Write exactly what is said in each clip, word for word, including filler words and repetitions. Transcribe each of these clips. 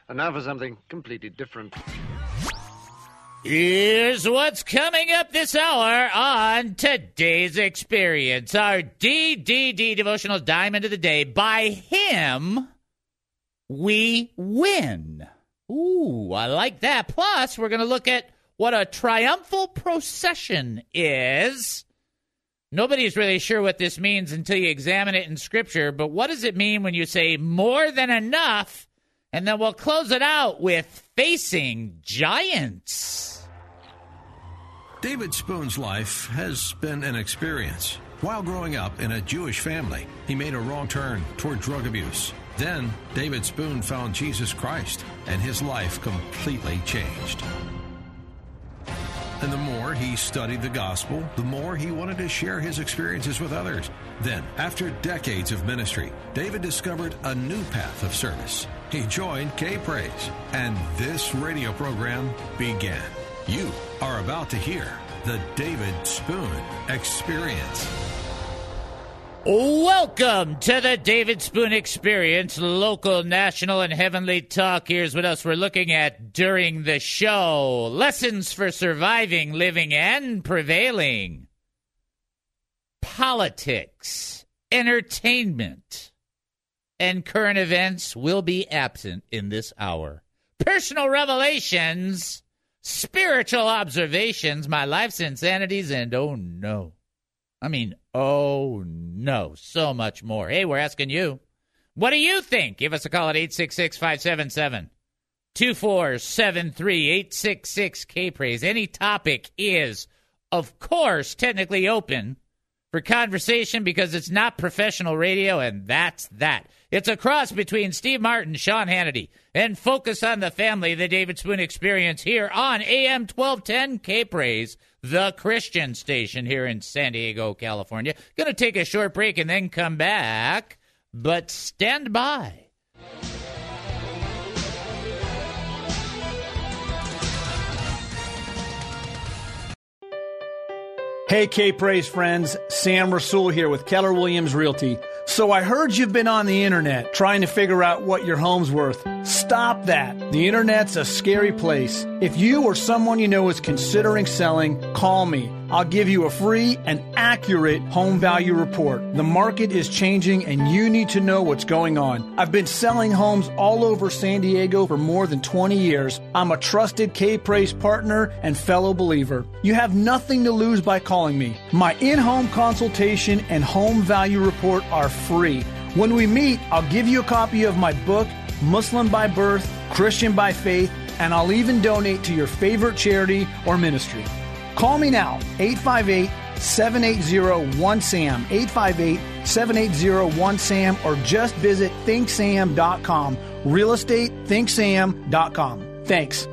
And now for something completely different. Here's what's coming up this hour on Today's Experience. Our D D D devotional diamond of the day. By him, we win. Ooh, I like that. Plus, we're going to look at what a triumphal procession is. Nobody's really sure what this means until you examine it in Scripture, but what does it mean when you say more than enough? And then we'll close it out with facing giants. David Spoon's life has been an experience. While growing up in a Jewish family, he made a wrong turn toward drug abuse. Then, David Spoon found Jesus Christ, and his life completely changed. And the more he studied the gospel, the more he wanted to share his experiences with others. Then, after decades of ministry, David discovered a new path of service. He joined K-Praise, and this radio program began. You are about to hear the David Spoon Experience. Welcome to the David Spoon Experience, local, national, and heavenly talk. Here's what else we're looking at during the show. Lessons for surviving, living, and prevailing. Politics, entertainment, and current events will be absent in this hour. Personal revelations, spiritual observations, my life's insanities, and oh no. I mean, oh no, so much more. Hey, we're asking you, what do you think? Give us a call at eight six six, five seven seven, two four seven three, eight six six, K-Praise. Any topic is, of course, technically open for conversation because it's not professional radio, and that's that. It's a cross between Steve Martin, Sean Hannity, and Focus on the Family, the David Spoon Experience here on A M twelve ten K-Praise, the Christian station here in San Diego, California. Going to take a short break and then come back, but stand by. Hey, K-Praise friends, Sam Rasul here with Keller Williams Realty. So I heard you've been on the internet trying to figure out what your home's worth. Stop that. The internet's a scary place. If you or someone you know is considering selling, call me. I'll give you a free and accurate home value report. The market is changing and you need to know what's going on. I've been selling homes all over San Diego for more than twenty years. I'm a trusted K-Praise partner and fellow believer. You have nothing to lose by calling me. My in-home consultation and home value report are free. When we meet, I'll give you a copy of my book, Muslim by Birth, Christian by Faith, and I'll even donate to your favorite charity or ministry. Call me now, eight five eight, seven eight zero, one S A M, eight five eight, seven eight zero, one S A M, or just visit think sam dot com, real estate think sam dot com. Thanks.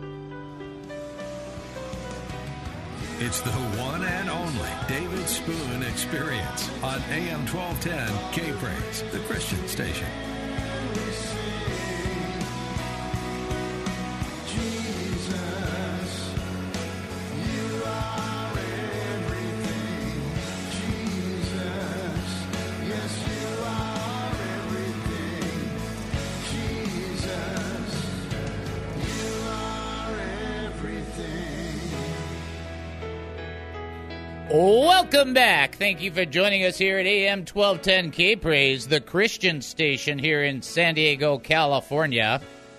It's the one and only David Spoon Experience on A M twelve ten K-Praise, the Christian station. Welcome back. Thank you for joining us here at A M twelve ten K-Praise, the Christian station here in San Diego, California.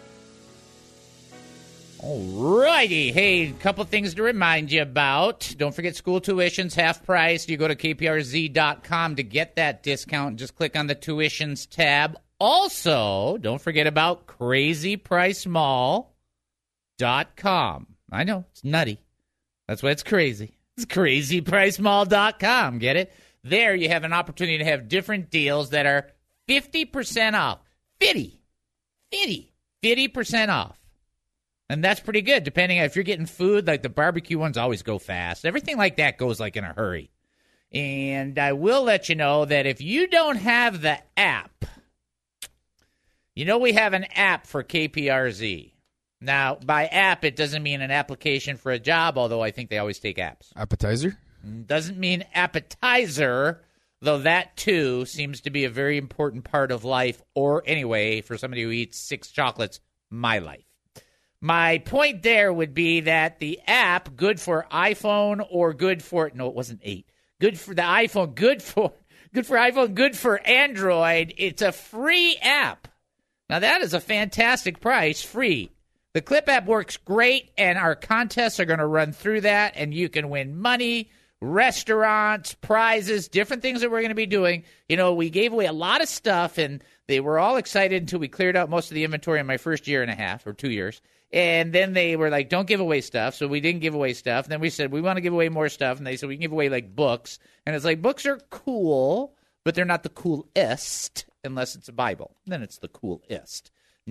All righty. Hey, a couple things to remind you about. Don't forget school tuition's half price. You go to K P R Z dot com to get that discount. Just click on the tuitions tab. Also, don't forget about crazy price mall dot com. I know, it's nutty. That's why it's crazy. It's crazy price mall dot com. Get it? There you have an opportunity to have different deals that are fifty percent off. fifty. fifty. fifty percent off. And that's pretty good, depending on if you're getting food, like the barbecue ones always go fast. Everything like that goes like in a hurry. And I will let you know that if you don't have the app, you know we have an app for K P R Z. Now, by app, it doesn't mean an application for a job, although I think they always take apps. Appetizer? Doesn't mean appetizer, though that, too, seems to be a very important part of life, or anyway, for somebody who eats six chocolates my life. My point there would be that the app, good for iPhone or good for, no, it wasn't eight, good for the iPhone, good for, good for iPhone, good for Android. It's a free app. Now, that is a fantastic price, free. The Clip app works great, and our contests are going to run through that, and you can win money, restaurants, prizes, different things that we're going to be doing. You know, we gave away a lot of stuff, and they were all excited until we cleared out most of the inventory in my first year and a half or two years. And then they were like, don't give away stuff. So we didn't give away stuff. And then we said, we want to give away more stuff. And they said, we can give away like books. And it's like, books are cool, but they're not the coolest unless it's a Bible. Then it's the coolest.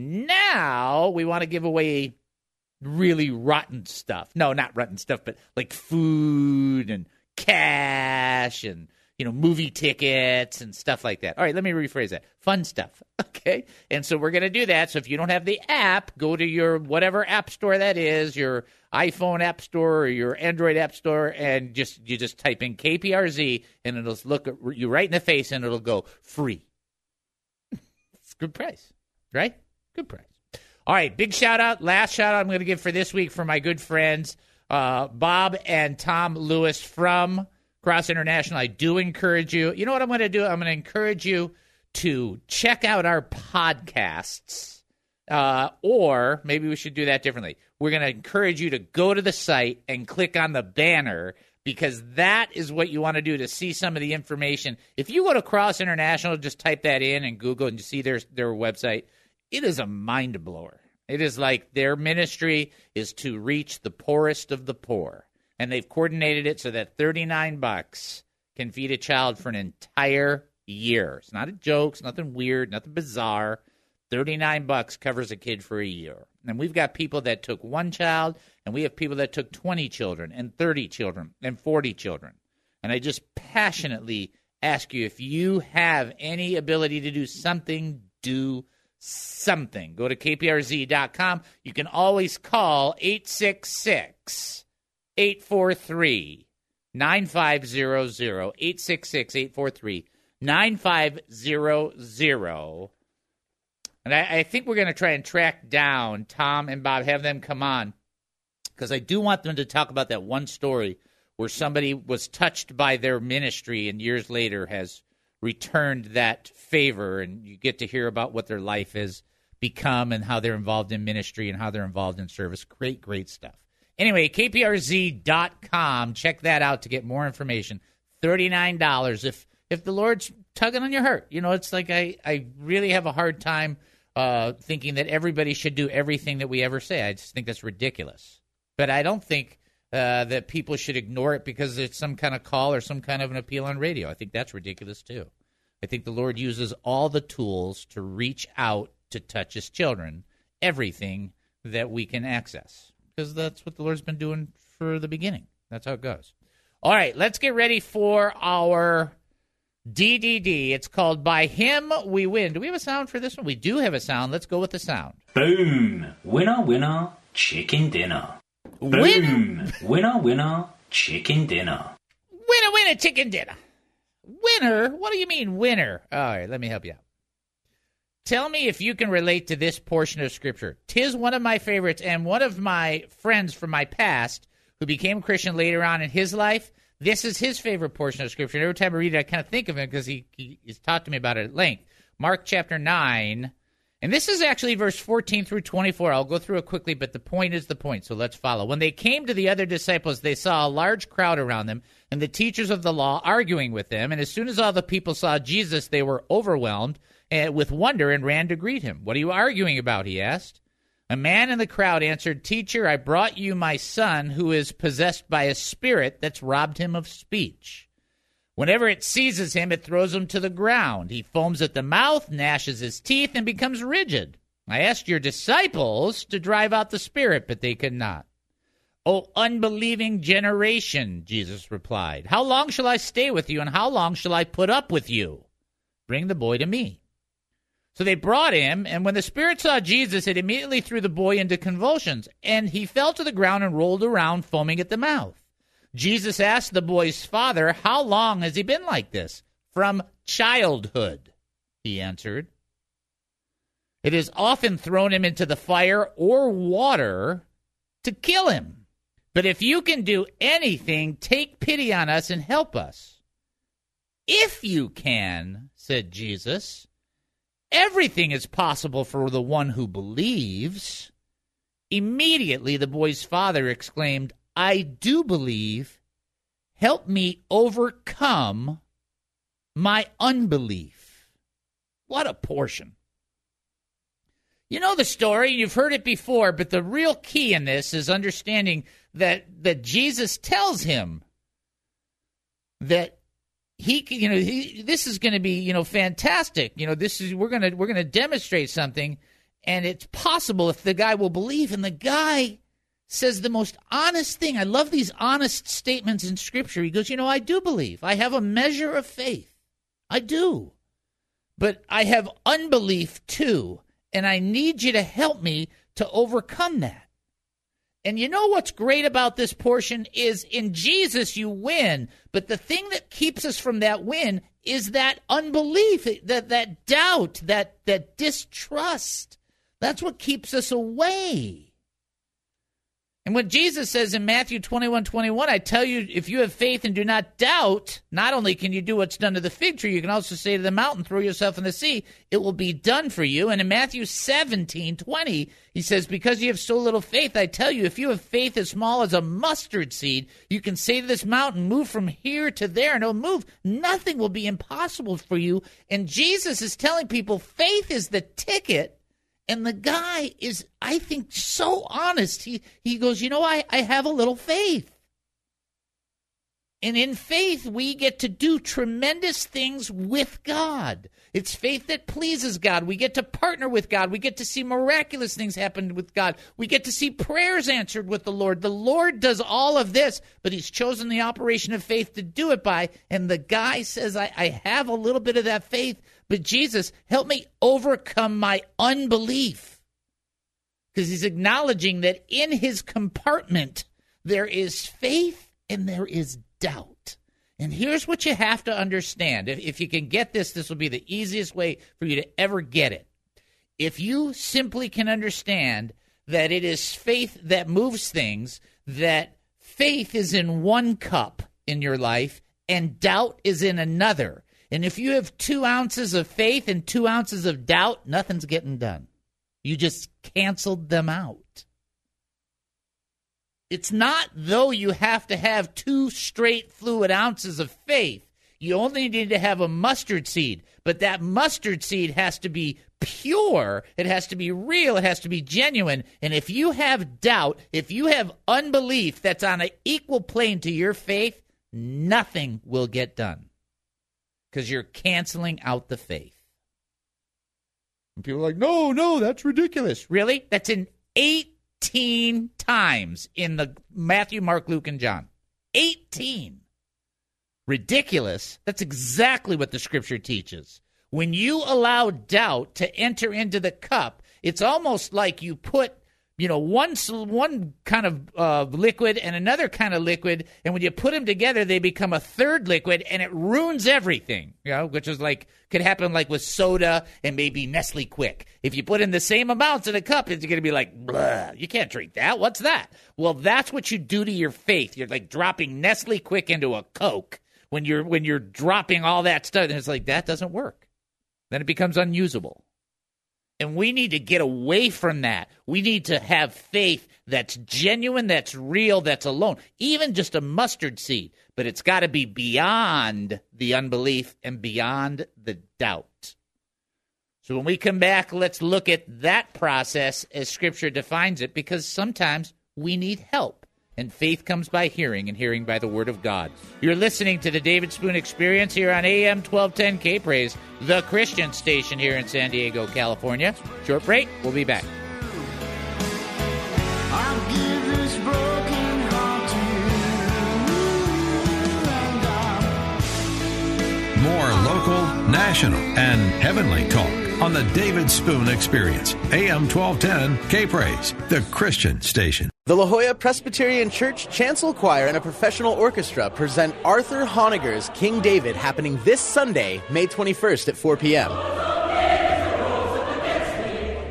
Now we want to give away really rotten stuff. No, not rotten stuff, but like food and cash and, you know, movie tickets and stuff like that. All right, let me rephrase that. Fun stuff, okay? And so we're going to do that. So if you don't have the app, go to your whatever app store that is, your iPhone app store or your Android app store, and just you just type in K P R Z, and it'll look at you right in the face, and it'll go free. It's a good price, right? Good price. All right, big shout-out. Last shout-out I'm going to give for this week for my good friends, uh, Bob and Tom Lewis from Cross International. I do encourage you. You know what I'm going to do? I'm going to encourage you to check out our podcasts, uh, or maybe we should do that differently. We're going to encourage you to go to the site and click on the banner, because that is what you want to do to see some of the information. If you go to Cross International, just type that in and Google and you see their, their website. It is a mind blower. It is like their ministry is to reach the poorest of the poor. And they've coordinated it so that thirty-nine bucks can feed a child for an entire year. It's not a joke. It's nothing weird, nothing bizarre. thirty-nine bucks covers a kid for a year. And we've got people that took one child, and we have people that took twenty children and thirty children and forty children. And I just passionately ask you, if you have any ability to do something, do something. Go to K P R Z dot com. You can always call eight six six, eight four three, nine five zero zero, eight six six, eight four three, nine five zero zero. And I, I think we're going to try and track down Tom and Bob, have them come on, because I do want them to talk about that one story where somebody was touched by their ministry and years later has returned that favor, and you get to hear about what their life has become and how they're involved in ministry and how they're involved in service. Great, great stuff. Anyway, K P R Z dot com. Check that out to get more information. thirty-nine dollars if if the Lord's tugging on your heart. You know, it's like I, I really have a hard time uh, thinking that everybody should do everything that we ever say. I just think that's ridiculous. But I don't think uh, that people should ignore it because it's some kind of call or some kind of an appeal on radio. I think that's ridiculous too. I think the Lord uses all the tools to reach out to touch his children, everything that we can access. Because that's what the Lord's been doing for the beginning. That's how it goes. All right, let's get ready for our D D D. It's called By Him We Win. Do we have a sound for this one? We do have a sound. Let's go with the sound. Boom. Winner, winner, chicken dinner. Win- Boom. Winner, winner, chicken dinner. Winner, winner, chicken dinner. Winner? What do you mean winner? All right, let me help you out. Tell me if you can relate to this portion of Scripture. 'Tis one of my favorites, and one of my friends from my past who became a Christian later on in his life, this is his favorite portion of Scripture. And every time I read it, I kind of think of him because he, he, he's talked to me about it at length. Mark chapter nine, and this is actually verse fourteen through twenty-four. I'll go through it quickly, but the point is the point, so let's follow. When they came to the other disciples, they saw a large crowd around them, and the teachers of the law arguing with them. And as soon as all the people saw Jesus, they were overwhelmed with wonder and ran to greet him. What are you arguing about? He asked. A man in the crowd answered, Teacher, I brought you my son who is possessed by a spirit that's robbed him of speech. Whenever it seizes him, it throws him to the ground. He foams at the mouth, gnashes his teeth, and becomes rigid. I asked your disciples to drive out the spirit, but they could not. O unbelieving generation, Jesus replied, how long shall I stay with you, and how long shall I put up with you? Bring the boy to me. So they brought him, and when the spirit saw Jesus, it immediately threw the boy into convulsions, and he fell to the ground and rolled around, foaming at the mouth. Jesus asked the boy's father, how long has he been like this? From childhood, he answered. It has often thrown him into the fire or water to kill him. But if you can do anything, take pity on us and help us. If you can, said Jesus, everything is possible for the one who believes. Immediately the boy's father exclaimed, I do believe. Help me overcome my unbelief. What a portion. You know the story, you've heard it before, but the real key in this is understanding that, that Jesus tells him that he, you know, he, this is going to be, you know, fantastic. You know, this is we're going to we're going to demonstrate something, and it's possible if the guy will believe. And the guy says the most honest thing. I love these honest statements in Scripture. He goes, you know, I do believe. I have a measure of faith. I do. But I have unbelief too, and I need you to help me to overcome that. And you know what's great about this portion is in Jesus you win, but the thing that keeps us from that win is that unbelief, that, that doubt, that, that distrust. That's what keeps us away. And when Jesus says in Matthew twenty-one twenty-one, I tell you, if you have faith and do not doubt, not only can you do what's done to the fig tree, you can also say to the mountain, throw yourself in the sea. It will be done for you. And in Matthew seventeen twenty, he says, because you have so little faith, I tell you, if you have faith as small as a mustard seed, you can say to this mountain, move from here to there, and it'll move. Nothing will be impossible for you. And Jesus is telling people faith is the ticket. And the guy is, I think, so honest. He he goes, you know, I, I have a little faith. And in faith, we get to do tremendous things with God. It's faith that pleases God. We get to partner with God. We get to see miraculous things happen with God. We get to see prayers answered with the Lord. The Lord does all of this, but he's chosen the operation of faith to do it by. And the guy says, I, I have a little bit of that faith, but Jesus, help me overcome my unbelief. Because he's acknowledging that in his compartment, there is faith and there is doubt. And here's what you have to understand. If, if you can get this, this will be the easiest way for you to ever get it. If you simply can understand that it is faith that moves things, that faith is in one cup in your life and doubt is in another. And if you have two ounces of faith and two ounces of doubt, nothing's getting done. You just canceled them out. It's not though you have to have two straight fluid ounces of faith. You only need to have a mustard seed. But that mustard seed has to be pure. It has to be real. It has to be genuine. And if you have doubt, if you have unbelief that's on an equal plane to your faith, nothing will get done. Because you're canceling out the faith. And people are like, no, no, that's ridiculous. Really? That's in eighteen times in the Matthew, Mark, Luke, and John. eighteen. Ridiculous. That's exactly what the Scripture teaches. When you allow doubt to enter into the cup, it's almost like you put, you know, one one kind of uh, liquid and another kind of liquid, and when you put them together, they become a third liquid, and it ruins everything. You know, which is like could happen like with soda and maybe Nestle Quick. If you put in the same amounts in a cup, it's going to be like, blah, you can't drink that. What's that? Well, that's what you do to your faith. You're like dropping Nestle Quick into a Coke when you're when you're dropping all that stuff, and it's like that doesn't work. Then it becomes unusable. And we need to get away from that. We need to have faith that's genuine, that's real, that's alone. Even just a mustard seed. But it's got to be beyond the unbelief and beyond the doubt. So when we come back, let's look at that process as Scripture defines it, because sometimes we need help. And faith comes by hearing, and hearing by the Word of God. You're listening to the David Spoon Experience here on A M twelve ten K-Praise, the Christian station here in San Diego, California. Short break. We'll be back. I'll give this broken heart to you, and More local, national, and heavenly talk on the David Spoon Experience. A M twelve ten K-Praise, the Christian station. The La Jolla Presbyterian Church Chancel Choir and a professional orchestra present Arthur Honegger's King David, happening this Sunday, May twenty-first at four p.m.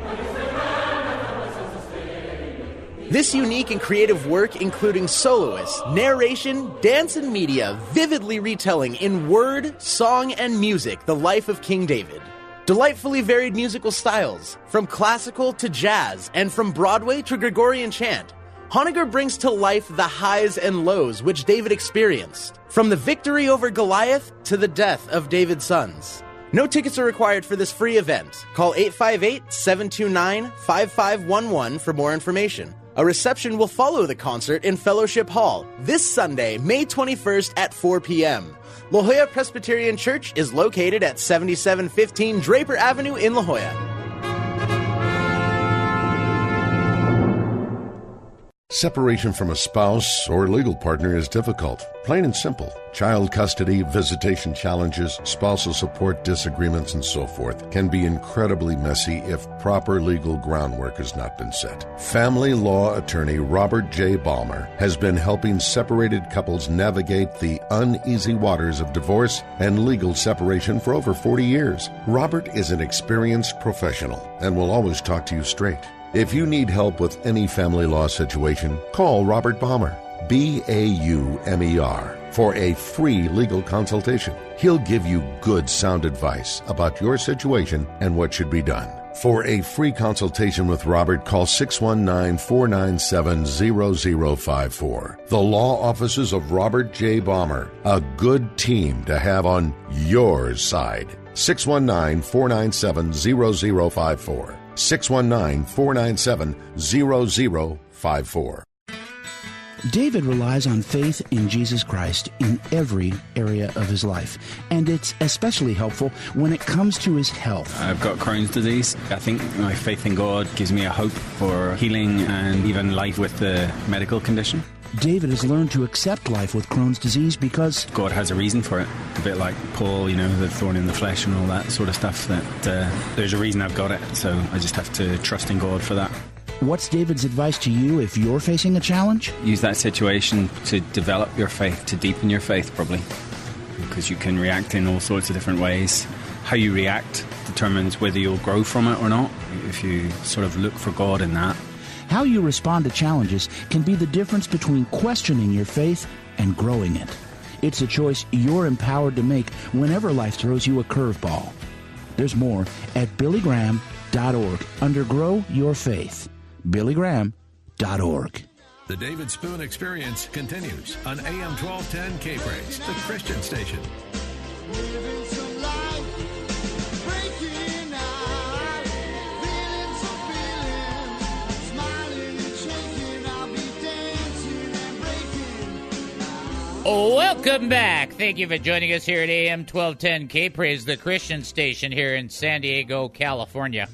This unique and creative work, including soloists, narration, dance, and media, vividly retelling in word, song, and music the life of King David. Delightfully varied musical styles, from classical to jazz, and from Broadway to Gregorian chant, Honegger brings to life the highs and lows which David experienced, from the victory over Goliath to the death of David's sons. No tickets are required for this free event. Call eight five eight, seven two nine, five five one one for more information. A reception will follow the concert in Fellowship Hall this Sunday, May twenty-first at four p.m. La Jolla Presbyterian Church is located at seventy-seven fifteen Draper Avenue in La Jolla. Separation from a spouse or legal partner is difficult, plain and simple. Child custody, visitation challenges, spousal support disagreements, and so forth can be incredibly messy if proper legal groundwork has not been set. Family law attorney Robert J. Balmer has been helping separated couples navigate the uneasy waters of divorce and legal separation for over forty years. Robert is an experienced professional and will always talk to you straight. If you need help with any family law situation, call Robert Balmer, B A U M E R, for a free legal consultation. He'll give you good, sound advice about your situation and what should be done. For a free consultation with Robert, call six one nine, four nine seven, zero zero five four. The law offices of Robert J. Balmer, a good team to have on your side. six one nine, four nine seven, zero zero five four. six one nine, four nine seven, zero zero five four. David relies on faith in Jesus Christ in every area of his life, and it's especially helpful when it comes to his health. I've got Crohn's disease. I think my faith in God gives me a hope for healing and even life with the medical condition. David has learned to accept life with Crohn's disease because God has a reason for it. A bit like Paul, you know, the thorn in the flesh and all that sort of stuff, that uh, there's a reason I've got it, so I just have to trust in God for that. What's David's advice to you if you're facing a challenge? Use that situation to develop your faith, to deepen your faith, probably, because you can react in all sorts of different ways. How you react determines whether you'll grow from it or not, if you sort of look for God in that. How you respond to challenges can be the difference between questioning your faith and growing it. It's a choice you're empowered to make whenever life throws you a curveball. There's more at billy graham dot org under Grow Your Faith. billy graham dot org. The David Spoon Experience continues on A M twelve ten K-Praise, the Christian station. Welcome back. Thank you for joining us here at A M twelve ten K-Praise, the Christian station here in San Diego, California.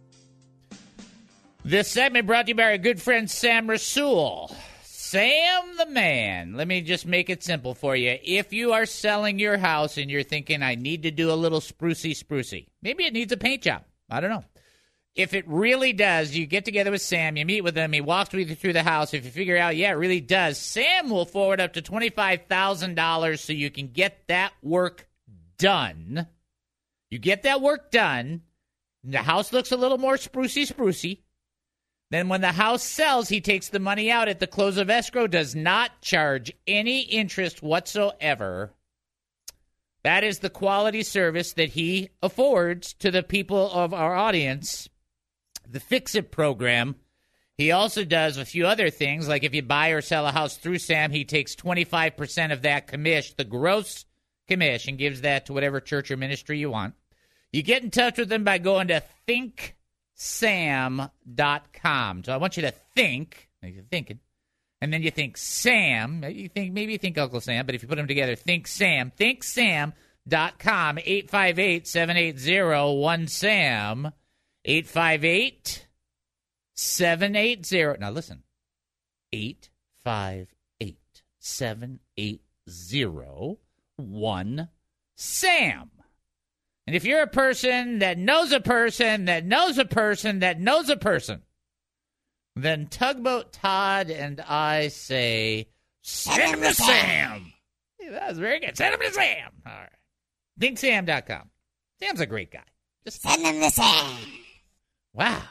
This segment brought to you by our good friend Sam Rasool. Sam the man. Let me just make it simple for you. If you are selling your house and you're thinking, I need to do a little sprucey sprucey, maybe it needs a paint job. I don't know. If it really does, you get together with Sam, you meet with him, he walks with you through the house. If you figure out, yeah, it really does, Sam will forward up to twenty-five thousand dollars so you can get that work done. You get that work done, the house looks a little more sprucey sprucey. Then when the house sells, he takes the money out at the close of escrow, does not charge any interest whatsoever. That is the quality service that he affords to the people of our audience. The Fix-It program. He also does a few other things, like if you buy or sell a house through Sam, he takes twenty-five percent of that commish, the gross commish, and gives that to whatever church or ministry you want. You get in touch with him by going to think sam dot com. So I want you to think, like you're thinking, and then you think Sam. You think maybe you think Uncle Sam, but if you put them together, think Sam. think sam dot com. eight five eight, seven eight zero, one SAM. eight five eight, seven eight zero. Now listen. eight five eight, seven eight zero, one SAM. And if you're a person that knows a person that knows a person that knows a person, then Tugboat Todd and I say, send him to Sam. Yeah, that was very good. Send him to Sam. All right. think sam dot com. Sam's a great guy. Just send him to Sam. Wow.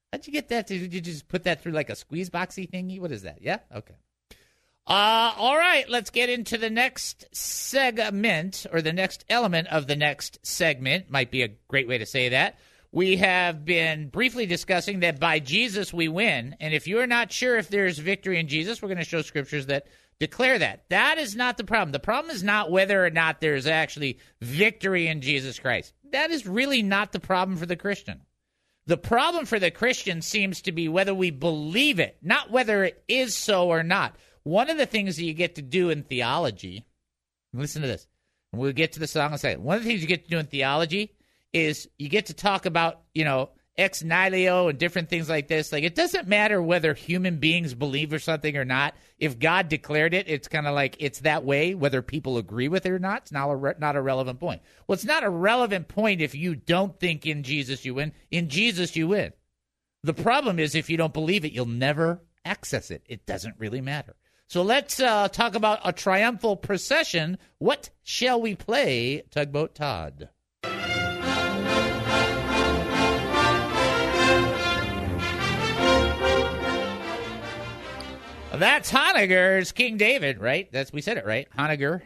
How'd you get that? Did you just put that through like a squeeze boxy thingy? What is that? Yeah? Okay. Uh, all right, let's get into the next segment, or the next element of the next segment. Might be a great way to say that. We have been briefly discussing that by Jesus we win, and if you're not sure if there's victory in Jesus, we're going to show scriptures that declare that. That is not the problem. The problem is not whether or not there's actually victory in Jesus Christ. That is really not the problem for the Christian. The problem for the Christian seems to be whether we believe it, not whether it is so or not. One of the things that you get to do in theology, listen to this, and we'll get to the song in a second. One of the things you get to do in theology is you get to talk about, you know, ex nihilo and different things like this. Like, it doesn't matter whether human beings believe or something or not. If God declared it, it's kind of like it's that way, whether people agree with it or not. It's not a, re- not a relevant point. Well, it's not a relevant point if you don't think in Jesus you win. In Jesus you win. The problem is if you don't believe it, you'll never access it. It doesn't really matter. So let's uh, talk about a triumphal procession. What shall we play, Tugboat Todd? That's Hanukkah's King David, right? That's we said it right. Hanukkah.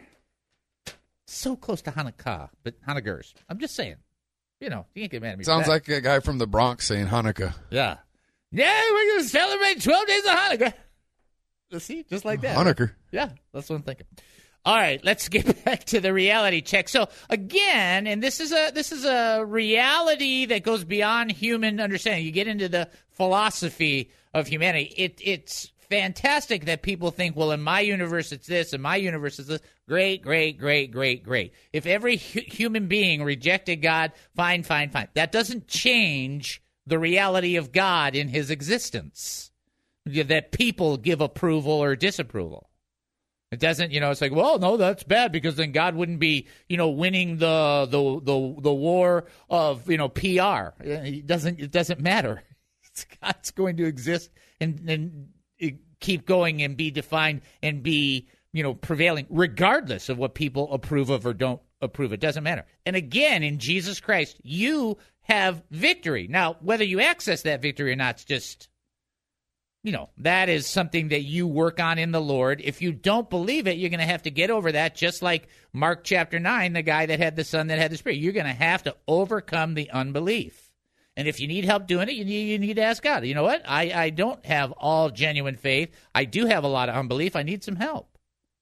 So close to Hanukkah, but Hanukkah's. I'm just saying. You know, you can't get mad at me. Sounds like a guy from the Bronx saying Hanukkah. Yeah. Yeah, we're going to celebrate twelve days of Hanukkah. See, just like that. Hanukkah. Yeah, that's what I'm thinking. All right, let's get back to the reality check. So again, and this is a this is a reality that goes beyond human understanding. You get into the philosophy of humanity. It it's fantastic that people think, well, in my universe it's this, in my universe it's this. Great, great, great, great, great. If every hu- human being rejected God, fine, fine, fine. That doesn't change the reality of God in his existence. That people give approval or disapproval. It doesn't, you know, it's like, well, no, that's bad because then God wouldn't be, you know, winning the the the, the war of, you know, P R. It doesn't it doesn't matter. God's going to exist and, and keep going and be defined and be, you know, prevailing regardless of what people approve of or don't approve. It doesn't matter. And again, in Jesus Christ, you have victory. Now, whether you access that victory or not, it's just, you know, that is something that you work on in the Lord. If you don't believe it, you're going to have to get over that, just like Mark chapter nine, the guy that had the son that had the spirit. You're going to have to overcome the unbelief. And if you need help doing it, you need, you need to ask God. You know what? I, I don't have all genuine faith. I do have a lot of unbelief. I need some help.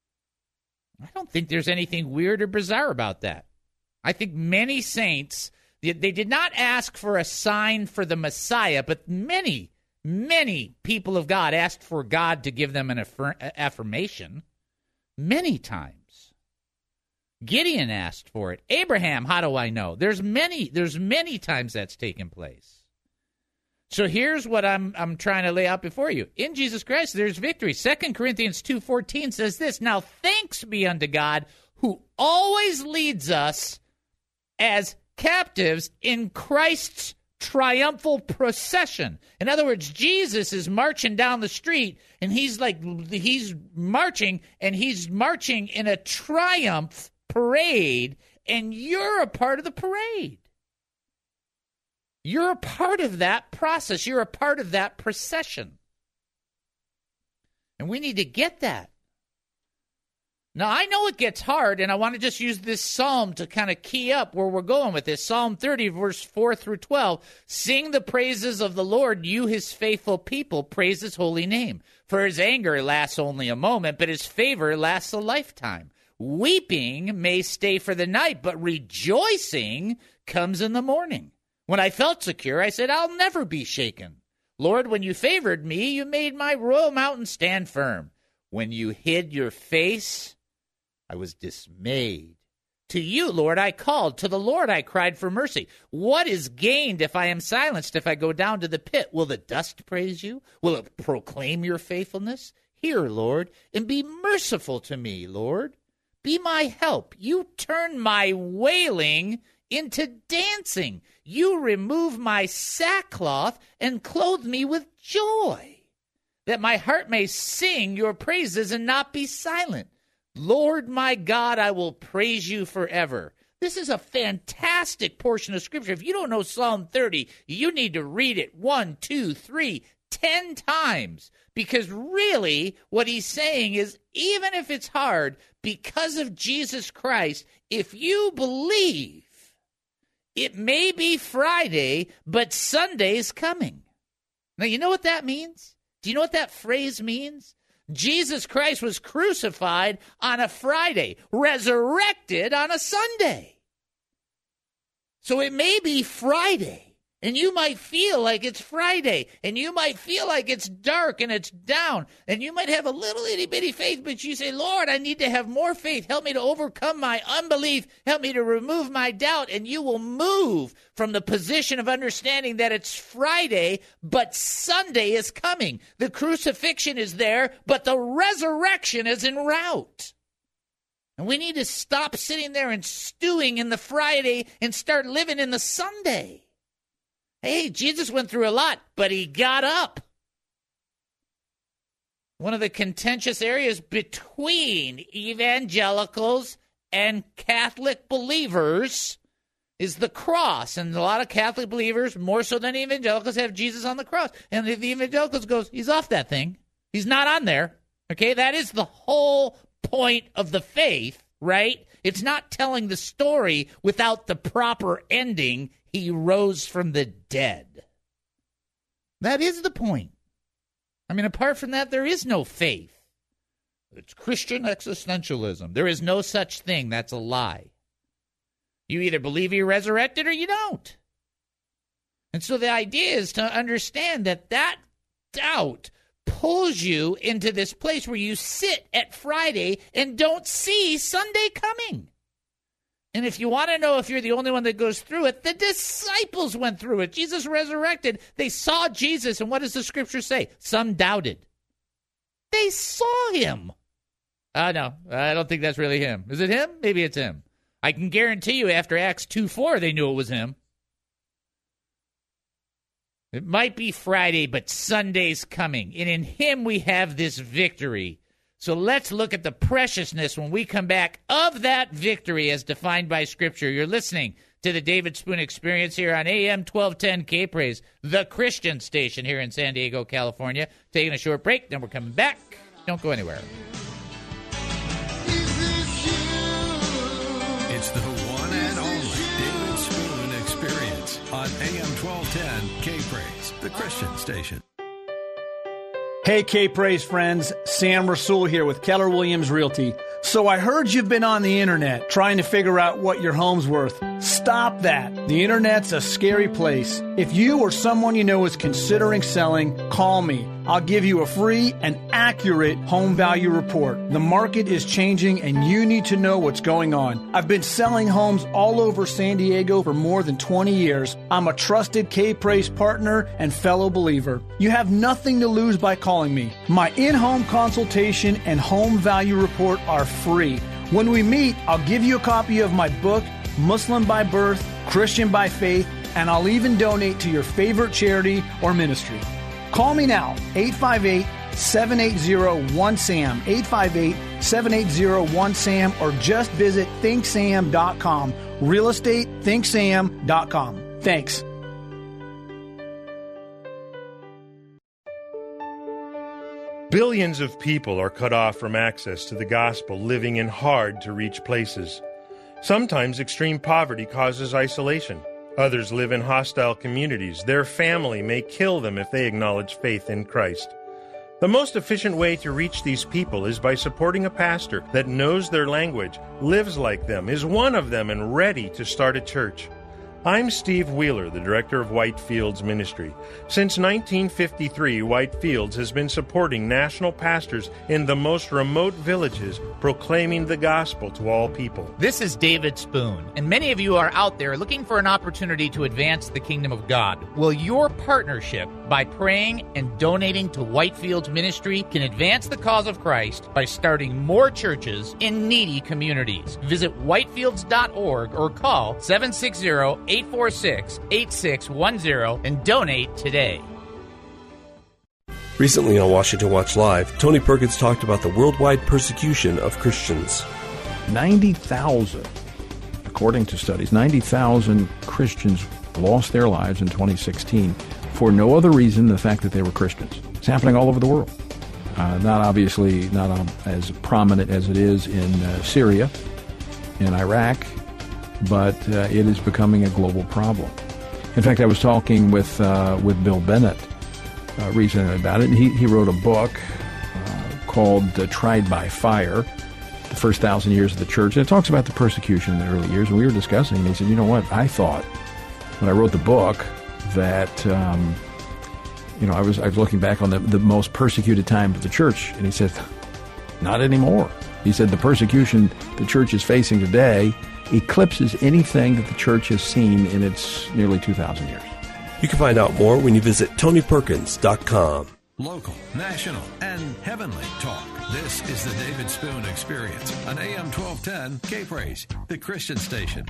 I don't think there's anything weird or bizarre about that. I think many saints, they, they did not ask for a sign for the Messiah, but many Many people of God asked for God to give them an affirm- affirmation many times. Gideon asked for it. Abraham, how do I know? There's many, there's many times that's taken place. So here's what I'm I'm trying to lay out before you. In Jesus Christ, there's victory. Second Corinthians two fourteen says this, now thanks be unto God who always leads us as captives in Christ's triumphal procession. In other words, Jesus is marching down the street, and he's like, he's marching, and he's marching in a triumph parade, and you're a part of the parade. You're a part of that process. You're a part of that procession. And we need to get that. Now, I know it gets hard, and I want to just use this psalm to kind of key up where we're going with this. Psalm thirty, verse four through twelve. Sing the praises of the Lord, you his faithful people. Praise his holy name. For his anger lasts only a moment, but his favor lasts a lifetime. Weeping may stay for the night, but rejoicing comes in the morning. When I felt secure, I said, I'll never be shaken. Lord, when you favored me, you made my royal mountain stand firm. When you hid your face, I was dismayed. To you, Lord, I called. To the Lord I cried for mercy. What is gained if I am silenced, if I go down to the pit? Will the dust praise you? Will it proclaim your faithfulness? Hear, Lord, and be merciful to me, Lord. Be my help. You turn my wailing into dancing. You remove my sackcloth and clothe me with joy, that my heart may sing your praises and not be silent. Lord my God, I will praise you forever. This is a fantastic portion of Scripture. If you don't know Psalm thirty, you need to read it one, two, three, ten times. Because really, what he's saying is, even if it's hard, because of Jesus Christ, if you believe, it may be Friday, but Sunday's coming. Now, you know what that means? Do you know what that phrase means? Jesus Christ was crucified on a Friday, resurrected on a Sunday. So it may be Friday. And you might feel like it's Friday, and you might feel like it's dark and it's down, and you might have a little itty-bitty faith, but you say, Lord, I need to have more faith. Help me to overcome my unbelief. Help me to remove my doubt, and you will move from the position of understanding that it's Friday, but Sunday is coming. The crucifixion is there, but the resurrection is en route. And we need to stop sitting there and stewing in the Friday and start living in the Sunday. Hey, Jesus went through a lot, but he got up. One of the contentious areas between evangelicals and Catholic believers is the cross. And a lot of Catholic believers, more so than evangelicals, have Jesus on the cross. And the evangelicals goes, he's off that thing. He's not on there. Okay, that is the whole point of the faith, right? It's not telling the story without the proper ending. He rose from the dead. That is the point. I mean, apart from that, there is no faith. It's Christian existentialism. There is no such thing. That's a lie. You either believe he resurrected or you don't. And so the idea is to understand that that doubt pulls you into this place where you sit at Friday and don't see Sunday coming. And if you want to know if you're the only one that goes through it, the disciples went through it. Jesus resurrected. They saw Jesus, and what does the Scripture say? Some doubted. They saw him. Uh, no, I don't think that's really him. Is it him? Maybe it's him. I can guarantee you after Acts two four, they knew it was him. It might be Friday, but Sunday's coming. And in him we have this victory. So let's look at the preciousness when we come back of that victory as defined by Scripture. You're listening to the David Spoon Experience here on A M twelve ten K-Praise, the Christian station here in San Diego, California. Taking a short break, then we're coming back. Don't go anywhere. It's the one and only David Spoon Experience on A M twelve ten K-Praise, the Christian station. Hey, K-Praise friends, Sam Rasul here with Keller Williams Realty. So I heard you've been on the internet trying to figure out what your home's worth. Stop that. The internet's a scary place. If you or someone you know is considering selling, call me. I'll give you a free and accurate home value report. The market is changing and you need to know what's going on. I've been selling homes all over San Diego for more than twenty years. I'm a trusted K-Praise partner and fellow believer. You have nothing to lose by calling me. My in-home consultation and home value report are free. When we meet, I'll give you a copy of my book, Muslim by Birth, Christian by Faith, and I'll even donate to your favorite charity or ministry. Call me now, eight five eight, seven eight zero, one S A M, eight five eight, seven eight zero, one S A M, or just visit think sam dot com, real estate think sam dot com. Thanks. Billions of people are cut off from access to the gospel, living in hard-to-reach places. Sometimes extreme poverty causes isolation. Others live in hostile communities. Their family may kill them if they acknowledge faith in Christ. The most efficient way to reach these people is by supporting a pastor that knows their language, lives like them, is one of them, and ready to start a church. I'm Steve Wheeler, the director of Whitefields Ministry. Since nineteen fifty-three, Whitefields has been supporting national pastors in the most remote villages, proclaiming the gospel to all people. This is David Spoon, and many of you are out there looking for an opportunity to advance the kingdom of God. Well, your partnership by praying and donating to Whitefields Ministry can advance the cause of Christ by starting more churches in needy communities. Visit whitefields dot org or call seven six zero, eight four six, eight six one zero and donate today. Recently on Washington Watch Live, Tony Perkins talked about the worldwide persecution of Christians. ninety thousand according to studies, ninety thousand Christians lost their lives in twenty sixteen for no other reason than the fact that they were Christians. It's happening all over the world. Uh, not obviously not um, as prominent as it is in uh, Syria, in Iraq, but uh, it is becoming a global problem. In fact, I was talking with uh, with Bill Bennett uh, recently about it, and he, he wrote a book uh, called uh, Tried by Fire, the first thousand years of the church, and it talks about the persecution in the early years, and we were discussing, and he said, you know what, I thought when I wrote the book that, um, you know, I was I was looking back on the, the most persecuted time of the church, and he said, not anymore. He said the persecution the church is facing today eclipses anything that the church has seen in its nearly two thousand years. You can find out more when you visit Tony Perkins dot com. Local, national, and heavenly talk. This is the David Spoon Experience on A M twelve ten K-Praise, the Christian station.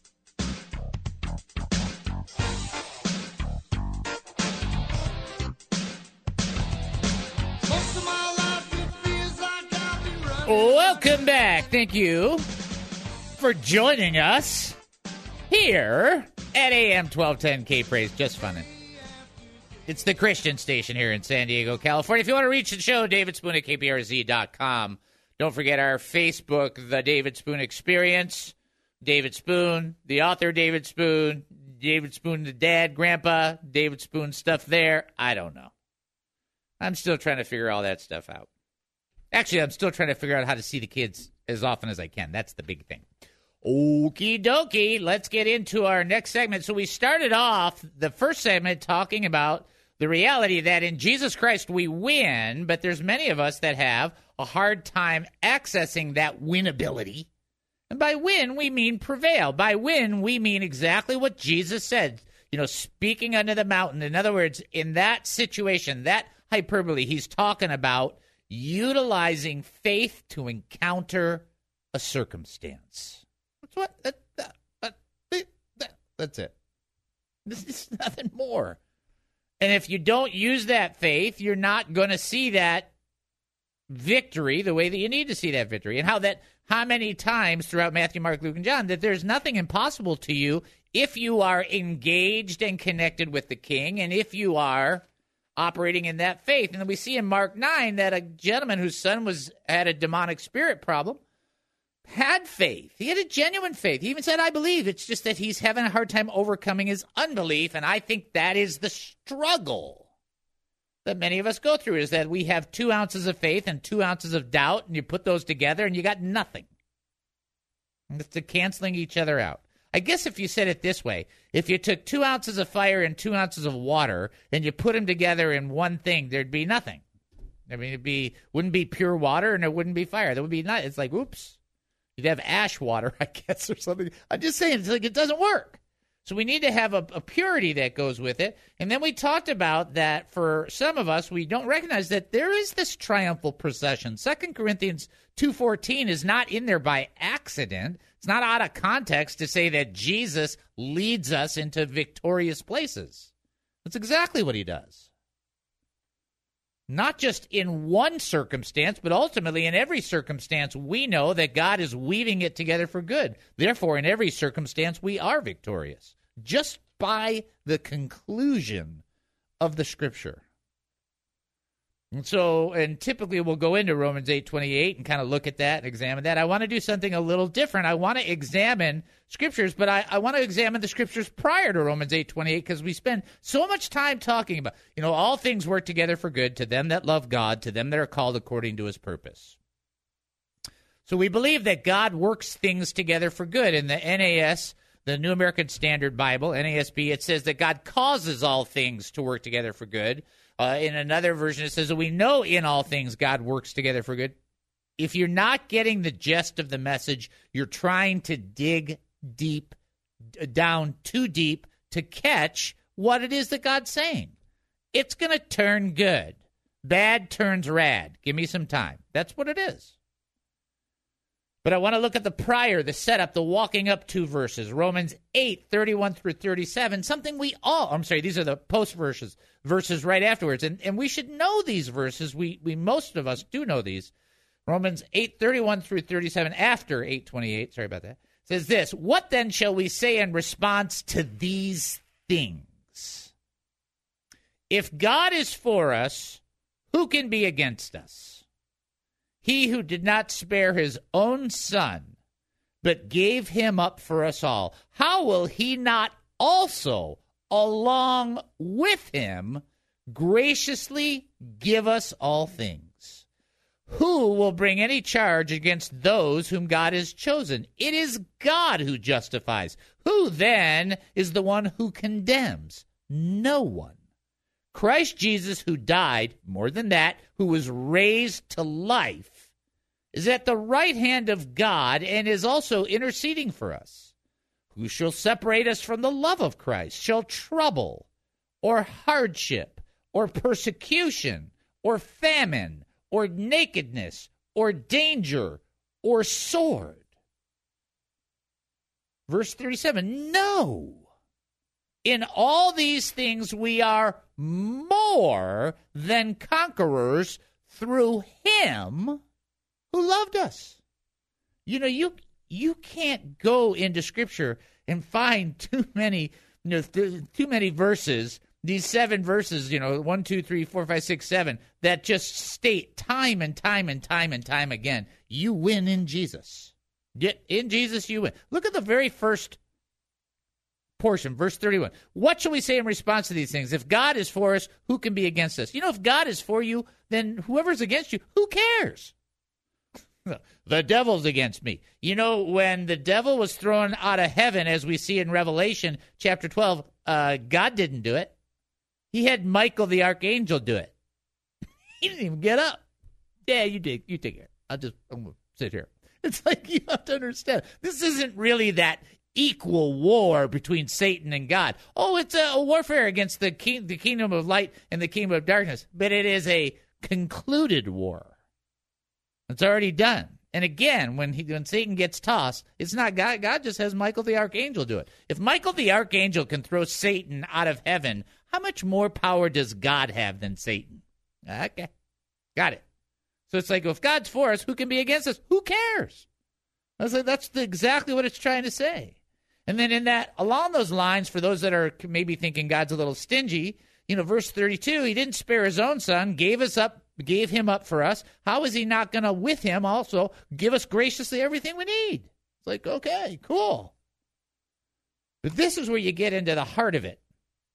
Welcome back. Thank you for joining us here at A M twelve ten K-Praise. Just funnin'. It's the Christian station here in San Diego, California. If you want to reach the show, david spoon at k p r z dot com. Don't forget our Facebook, The David Spoon Experience. David Spoon, the author David Spoon, David Spoon, the dad, grandpa, David Spoon stuff there. I don't know. I'm still trying to figure all that stuff out. Actually, I'm still trying to figure out how to see the kids as often as I can. That's the big thing. Okie dokie. Let's get into our next segment. So we started off the first segment talking about the reality that in Jesus Christ we win, but there's many of us that have a hard time accessing that winnability. And by win, we mean prevail. By win, we mean exactly what Jesus said, you know, speaking under the mountain. In other words, in that situation, that hyperbole, he's talking about utilizing faith to encounter a circumstance. That's what. That, that, that, that, that's it. This is nothing more. And if you don't use that faith, you're not going to see that victory the way that you need to see that victory. And how that, how many times throughout Matthew, Mark, Luke, and John that there's nothing impossible to you if you are engaged and connected with the King, and if you are operating in that faith. And then we see in Mark nine that a gentleman whose son was had a demonic spirit problem had faith. He had a genuine faith. He even said, I believe. It's just that he's having a hard time overcoming his unbelief, and I think that is the struggle that many of us go through, is that we have two ounces of faith and two ounces of doubt, and you put those together, and you got nothing. And it's canceling each other out. I guess if you said it this way, if you took two ounces of fire and two ounces of water and you put them together in one thing, there'd be nothing. I mean, it'd be wouldn't be pure water and it wouldn't be fire. There would be not. It's like, oops, you'd have ash water, I guess, or something. I'm just saying, it's like it doesn't work. So we need to have a, a purity that goes with it. And then we talked about that for some of us, we don't recognize that there is this triumphal procession. Second Corinthians two fourteen is not in there by accident. It's not out of context to say that Jesus leads us into victorious places. That's exactly what he does. Not just in one circumstance, but ultimately in every circumstance, we know that God is weaving it together for good. Therefore, in every circumstance, we are victorious, just by the conclusion of the Scripture. And so, and typically we'll go into Romans eight twenty-eight and kind of look at that and examine that. I want to do something a little different. I want to examine Scriptures, but I, I want to examine the Scriptures prior to Romans eight twenty-eight, because we spend so much time talking about, you know, all things work together for good to them that love God, to them that are called according to his purpose. So we believe that God works things together for good. In the N A S, the New American Standard Bible, N A S B, it says that God causes all things to work together for good. Uh, in another version, it says that we know in all things God works together for good. If you're not getting the gist of the message, you're trying to dig deep, down too deep to catch what it is that God's saying. It's going to turn good. Bad turns rad. Give me some time. That's what it is. But I want to look at the prior, the setup, the walking up to verses. Romans eight, thirty-one through thirty-seven, something we all, I'm sorry, these are the post verses, verses right afterwards. And and we should know these verses. We, we most of us do know these. Romans eight, thirty-one through thirty-seven, after eight twenty-eight, sorry about that, says this, what then shall we say in response to these things? If God is for us, who can be against us? He who did not spare his own son, but gave him up for us all, how will he not also, along with him, graciously give us all things? Who will bring any charge against those whom God has chosen? It is God who justifies. Who then is the one who condemns? No one. Christ Jesus, who died, more than that, who was raised to life, is at the right hand of God and is also interceding for us. Who shall separate us from the love of Christ? Shall trouble, or hardship, or persecution, or famine, or nakedness, or danger, or sword? Verse thirty-seven, no. In all these things we are more than conquerors through him who loved us. You know, you you can't go into Scripture and find too many, you know, th- too many verses, these seven verses, you know, one, two, three, four, five, six, seven, that just state time and time and time and time again, you win in Jesus. In Jesus, you win. Look at the very first portion, verse thirty-one. What shall we say in response to these things? If God is for us, who can be against us? You know, if God is for you, then whoever's against you, who cares? The devil's against me. You know, when the devil was thrown out of heaven, as we see in Revelation chapter twelve, uh, God didn't do it. He had Michael the archangel do it. He didn't even get up. Yeah, you did. You take care. I'll just I'm gonna sit here. It's like you have to understand. This isn't really that equal war between Satan and God. Oh, it's a, a warfare against the king, the kingdom of light and the kingdom of darkness. But it is a concluded war. It's already done. And again, when he, when Satan gets tossed, it's not God. God just has Michael the archangel do it. If Michael the archangel can throw Satan out of heaven, how much more power does God have than Satan? Okay. Got it. So it's like, if God's for us, who can be against us? Who cares? I was like, that's the, exactly what it's trying to say. And then in that, along those lines, for those that are maybe thinking God's a little stingy, you know, verse thirty-two, he didn't spare his own son, gave us up, gave him up for us. How is he not going to, with him also, give us graciously everything we need? It's like, okay, cool. But this is where you get into the heart of it.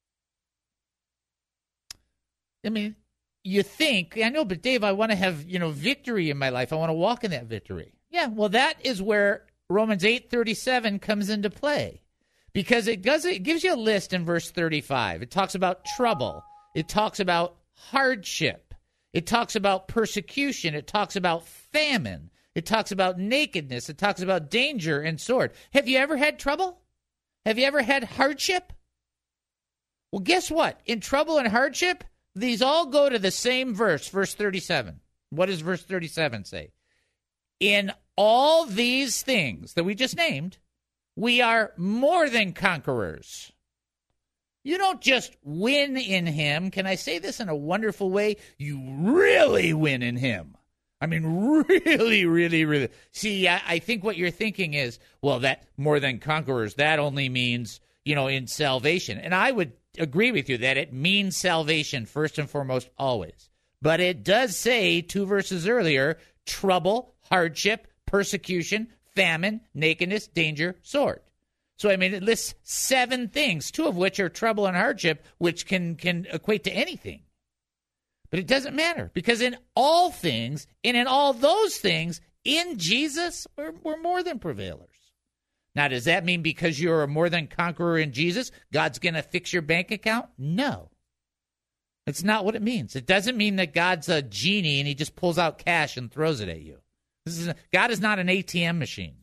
I mean, you think, I know, but Dave, I want to have, you know, victory in my life. I want to walk in that victory. Yeah, well, that is where Romans eight thirty-seven comes into play, because it does it gives you a list in verse thirty-five. It talks about trouble. It talks about hardship. It talks about persecution. It talks about famine. It talks about nakedness. It talks about danger and sword. Have you ever had trouble? Have you ever had hardship? Well, guess what? In trouble and hardship, these all go to the same verse, verse thirty-seven. What does verse thirty-seven say? In all these things that we just named, we are more than conquerors. You don't just win in him. Can I say this in a wonderful way? You really win in him. I mean, really, really, really. See, I, I think what you're thinking is, well, that more than conquerors, that only means, you know, in salvation. And I would agree with you that it means salvation first and foremost always. But it does say two verses earlier, trouble, hardship, persecution, famine, nakedness, danger, sword. So, I mean, it lists seven things, two of which are trouble and hardship, which can, can equate to anything. But it doesn't matter, because in all things, and in all those things, in Jesus, we're, we're more than prevailers. Now, does that mean because you're a more than conqueror in Jesus, God's going to fix your bank account? No. That's not what it means. It doesn't mean that God's a genie and he just pulls out cash and throws it at you. This is, God is not an A T M machine.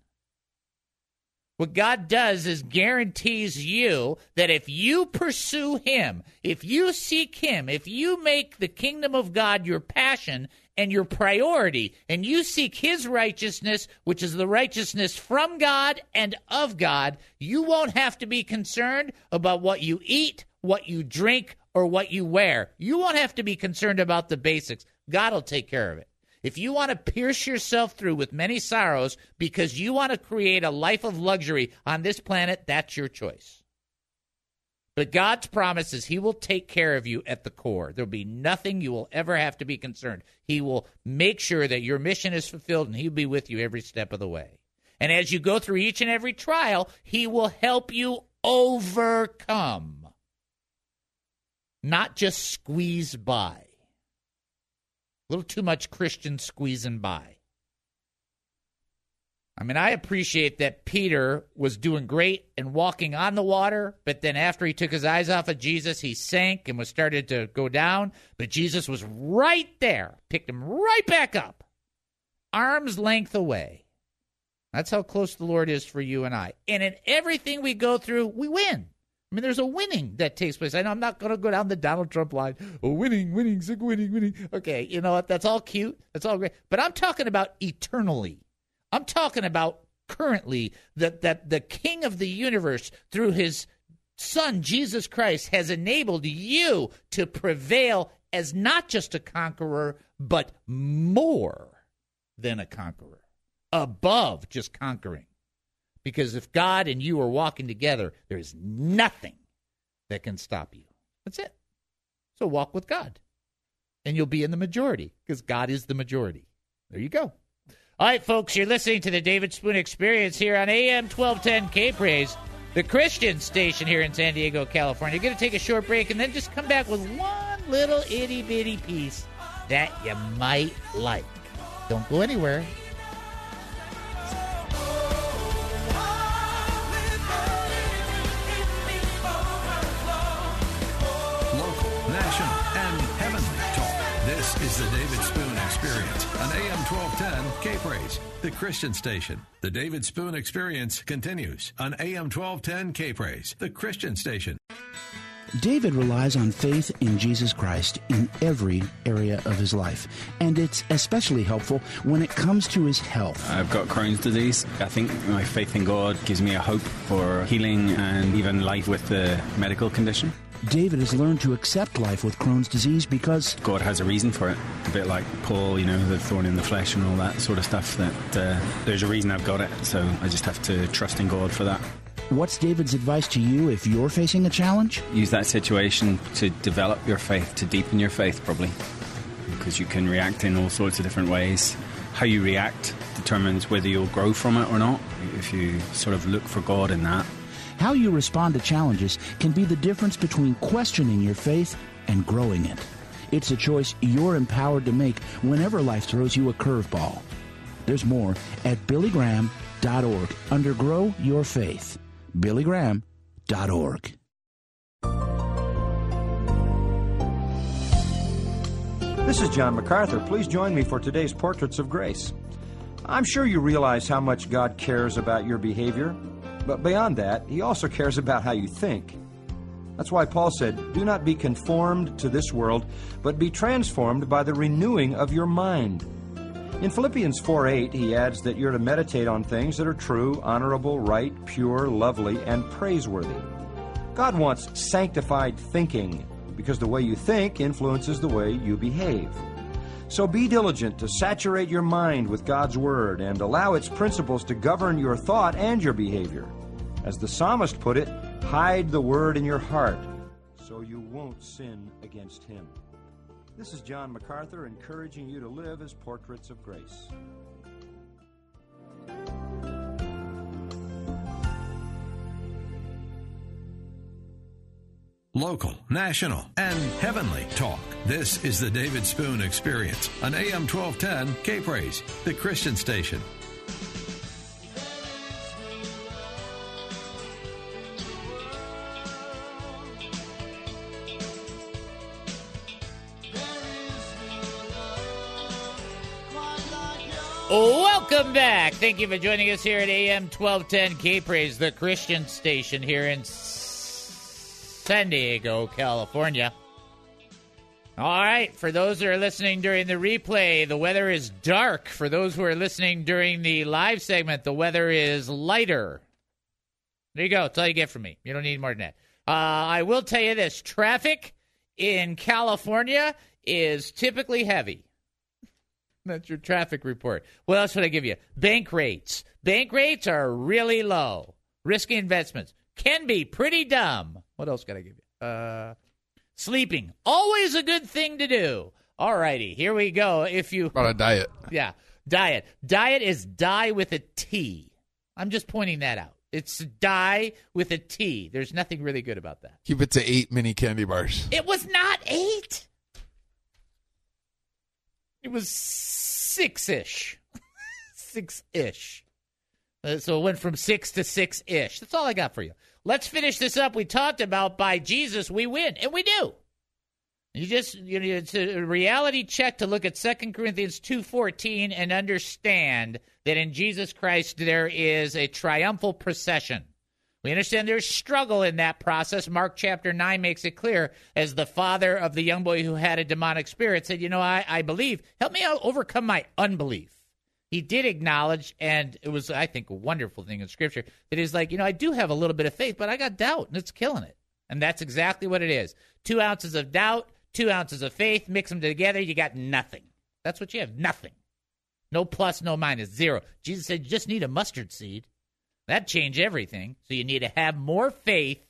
What God does is guarantees you that if you pursue him, if you seek him, if you make the kingdom of God your passion and your priority, and you seek his righteousness, which is the righteousness from God and of God, you won't have to be concerned about what you eat, what you drink, or what you wear. You won't have to be concerned about the basics. God will take care of it. If you want to pierce yourself through with many sorrows because you want to create a life of luxury on this planet, that's your choice. But God's promise is he will take care of you at the core. There'll be nothing you will ever have to be concerned. He will make sure that your mission is fulfilled, and he'll be with you every step of the way. And as you go through each and every trial, he will help you overcome, not just squeeze by. A little too much Christian squeezing by. I mean, I appreciate that Peter was doing great and walking on the water, but then after he took his eyes off of Jesus, he sank and was started to go down. But Jesus was right there, picked him right back up, arm's length away. That's how close the Lord is for you and I. And in everything we go through, we win. I mean, there's a winning that takes place. I know I'm not going to go down the Donald Trump line. Oh, winning, winning, sick, winning, winning. Okay, you know what? That's all cute. That's all great. But I'm talking about eternally. I'm talking about currently that, that the King of the universe, through his Son, Jesus Christ, has enabled you to prevail as not just a conqueror, but more than a conqueror, above just conquering. Because if God and you are walking together, there is nothing that can stop you. That's it. So walk with God, and you'll be in the majority because God is the majority. There you go. All right, folks, you're listening to the David Spoon Experience here on A M twelve ten K-Praise, the Christian station here in San Diego, California. You're going to take a short break and then just come back with one little itty-bitty piece that you might like. Don't go anywhere. Local, national, and heavenly talk. This is the David Spoon Experience on A M twelve ten K-Praise, the Christian station. The David Spoon Experience continues on A M twelve ten K-Praise, the Christian station. David relies on faith in Jesus Christ in every area of his life, and it's especially helpful when it comes to his health. I've got Crohn's disease. I think my faith in God gives me a hope for healing and even life with the medical condition. David has learned to accept life with Crohn's disease because God has a reason for it. A bit like Paul, you know, the thorn in the flesh and all that sort of stuff, that uh, there's a reason I've got it, so I just have to trust in God for that. What's David's advice to you if you're facing a challenge? Use that situation to develop your faith, to deepen your faith, probably, because you can react in all sorts of different ways. How you react determines whether you'll grow from it or not, if you sort of look for God in that. How you respond to challenges can be the difference between questioning your faith and growing it. It's a choice you're empowered to make whenever life throws you a curveball. There's more at billy graham dot org under Grow Your Faith. billy graham dot org. This is John MacArthur. Please join me for today's Portraits of Grace. I'm sure you realize how much God cares about your behavior. But beyond that, he also cares about how you think. That's why Paul said, "Do not be conformed to this world, but be transformed by the renewing of your mind." In Philippians four eight, he adds that you're to meditate on things that are true, honorable, right, pure, lovely, and praiseworthy. God wants sanctified thinking, because the way you think influences the way you behave. So be diligent to saturate your mind with God's Word and allow its principles to govern your thought and your behavior. As the psalmist put it, hide the Word in your heart so you won't sin against Him. This is John MacArthur encouraging you to live as portraits of grace. Local, national, and heavenly talk. This is the David Spoon Experience on A M twelve ten K-Praise, the Christian station. Welcome back. Thank you for joining us here at A M twelve ten K-Praise, the Christian station here in San Diego, California. All right, for those who are listening during the replay, the weather is dark. For those who are listening during the live segment, the weather is lighter. There you go. That's all you get from me. You don't need more than that. Uh, I will tell you this. Traffic in California is typically heavy. That's your traffic report. What else would I give you? Bank rates. Bank rates are really low. Risky investments can be pretty dumb. What else got I give you? Uh, sleeping. Always a good thing to do. All righty, here we go. If you About a diet. Yeah, diet. Diet is die with a T. I'm just pointing that out. It's die with a T. There's nothing really good about that. Keep it to eight mini candy bars. It was not eight. It was six-ish. Six-ish. Uh, so it went from six to six-ish. That's all I got for you. Let's finish this up. We talked about by Jesus we win, and we do. You just, you know, it's a reality check to look at Second Corinthians two fourteen and understand that in Jesus Christ there is a triumphal procession. We understand there's struggle in that process. Mark chapter nine makes it clear, as the father of the young boy who had a demonic spirit said, you know, I, I believe. Help me out overcome my unbelief. He did acknowledge, and it was, I think, a wonderful thing in Scripture, that he's like, you know, I do have a little bit of faith, but I got doubt, and it's killing it. And that's exactly what it is. Two ounces of doubt, two ounces of faith, mix them together, you got nothing. That's what you have, nothing. No plus, no minus, zero. Jesus said you just need a mustard seed. That'd change everything. So you need to have more faith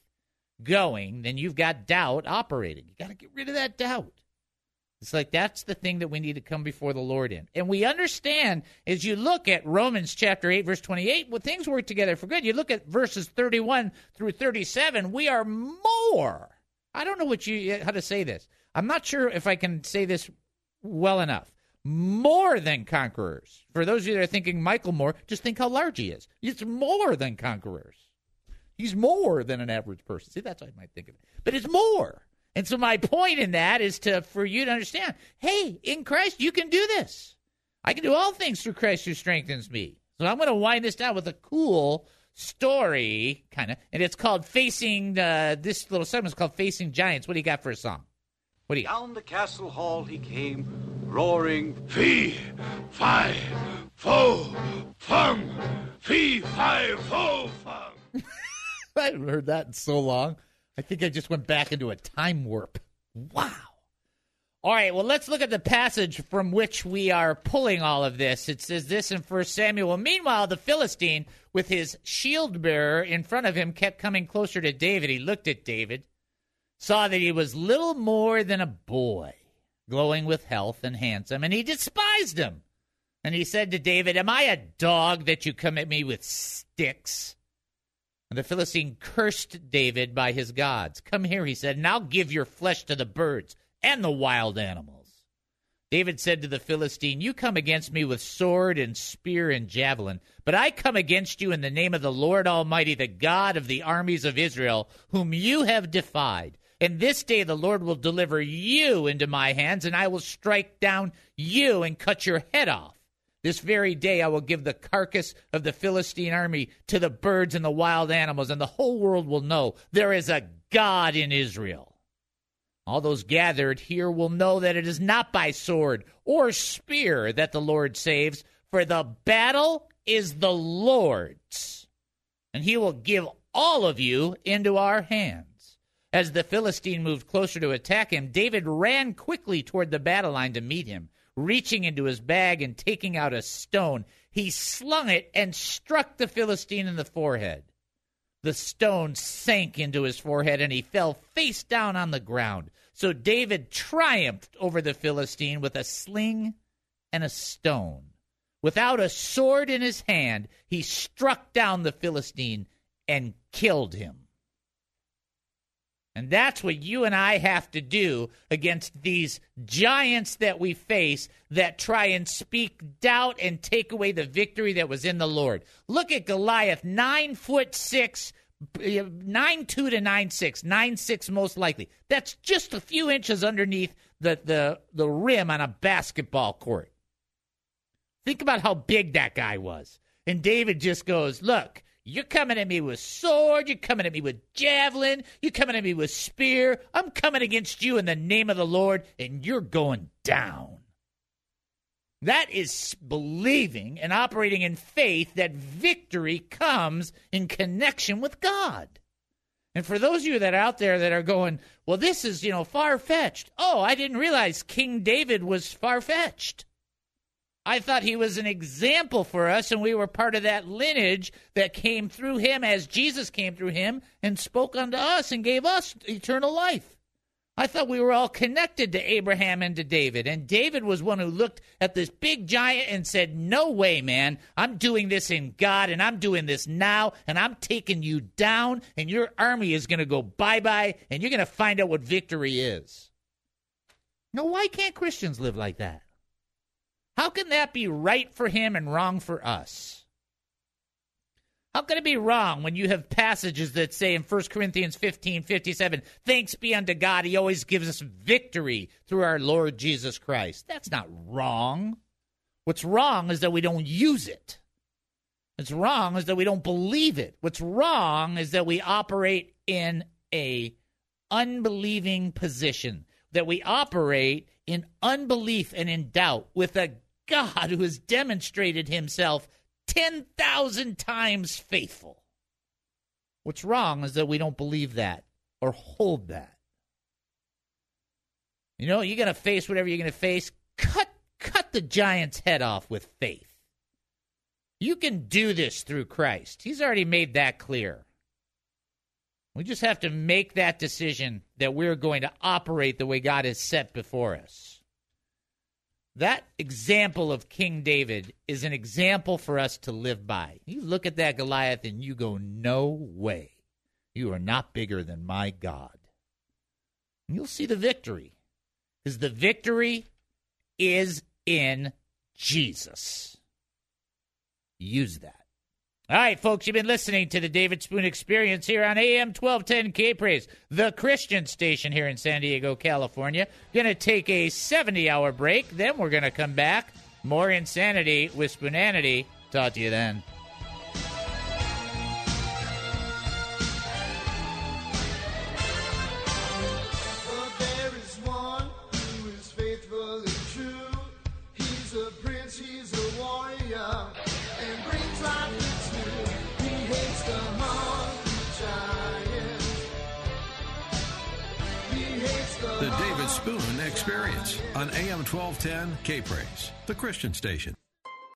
going than you've got doubt operating. You got to get rid of that doubt. It's like that's the thing that we need to come before the Lord in. And we understand as you look at Romans chapter eight, verse twenty-eight, well, things work together for good. You look at verses thirty-one through thirty-seven, we are more. I don't know what you how to say this. I'm not sure if I can say this well enough. More than conquerors. For those of you that are thinking Michael Moore, just think how large he is. It's more than conquerors. He's more than an average person. See, that's how I might think of it. But it's more. And so my point in that is to for you to understand, hey, in Christ, you can do this. I can do all things through Christ who strengthens me. So I'm going to wind this down with a cool story, kind of. And it's called Facing, uh, this little segment is called Facing Giants. What do you got for a song? What do you got? Down the castle hall he came, roaring, Fee, fi, fo, fum, fee, fi, fo, fum. I haven't heard that in so long. I think I just went back into a time warp. Wow. All right, well, let's look at the passage from which we are pulling all of this. It says this in First Samuel. Meanwhile, the Philistine, with his shield bearer in front of him, kept coming closer to David. He looked at David, saw that he was little more than a boy, glowing with health and handsome, and he despised him. And he said to David, am I a dog that you come at me with sticks? And the Philistine cursed David by his gods. Come here, he said, and I'll give your flesh to the birds and the wild animals. David said to the Philistine, you come against me with sword and spear and javelin, but I come against you in the name of the Lord Almighty, the God of the armies of Israel, whom you have defied. And this day the Lord will deliver you into my hands, and I will strike down you and cut your head off. This very day I will give the carcass of the Philistine army to the birds and the wild animals, and the whole world will know there is a God in Israel. All those gathered here will know that it is not by sword or spear that the Lord saves, for the battle is the Lord's, and he will give all of you into our hands. As the Philistine moved closer to attack him, David ran quickly toward the battle line to meet him. Reaching into his bag and taking out a stone, he slung it and struck the Philistine in the forehead. The stone sank into his forehead, and he fell face down on the ground. So David triumphed over the Philistine with a sling and a stone. Without a sword in his hand, he struck down the Philistine and killed him. And that's what you and I have to do against these giants that we face that try and speak doubt and take away the victory that was in the Lord. Look at Goliath, nine foot six, nine two to nine six, nine six most likely. That's just a few inches underneath the, the, the rim on a basketball court. Think about how big that guy was. And David just goes, look, you're coming at me with sword. You're coming at me with javelin. You're coming at me with spear. I'm coming against you in the name of the Lord, and you're going down. That is believing and operating in faith that victory comes in connection with God. And for those of you that are out there that are going, well, this is, you know, far-fetched. Oh, I didn't realize King David was far-fetched. I thought he was an example for us, and we were part of that lineage that came through him as Jesus came through him and spoke unto us and gave us eternal life. I thought we were all connected to Abraham and to David, and David was one who looked at this big giant and said, no way, man, I'm doing this in God, and I'm doing this now, and I'm taking you down, and your army is going to go bye-bye, and you're going to find out what victory is. Now, why can't Christians live like that? How can that be right for him and wrong for us? How can it be wrong when you have passages that say in First Corinthians fifteen fifty-seven, thanks be unto God, he always gives us victory through our Lord Jesus Christ? That's not wrong. What's wrong is that we don't use it. What's wrong is that we don't believe it. What's wrong is that we operate in a unbelieving position, that we operate in unbelief and in doubt with a God who has demonstrated himself ten thousand times faithful. What's wrong is that we don't believe that or hold that. You know, you're going to face whatever you're going to face. Cut, cut the giant's head off with faith. You can do this through Christ. He's already made that clear. We just have to make that decision that we're going to operate the way God has set before us. That example of King David is an example for us to live by. You look at that Goliath and you go, no way. You are not bigger than my God. And you'll see the victory. Because the victory is in Jesus. Use that. All right, folks, you've been listening to the David Spoon Experience here on A M twelve ten K-Praise, the Christian station here in San Diego, California. Going to take a seventy-hour break. Then we're going to come back. More insanity with Spoonanity. Talk to you then. The David Spoon Experience on A M twelve ten K-Praise, the Christian station.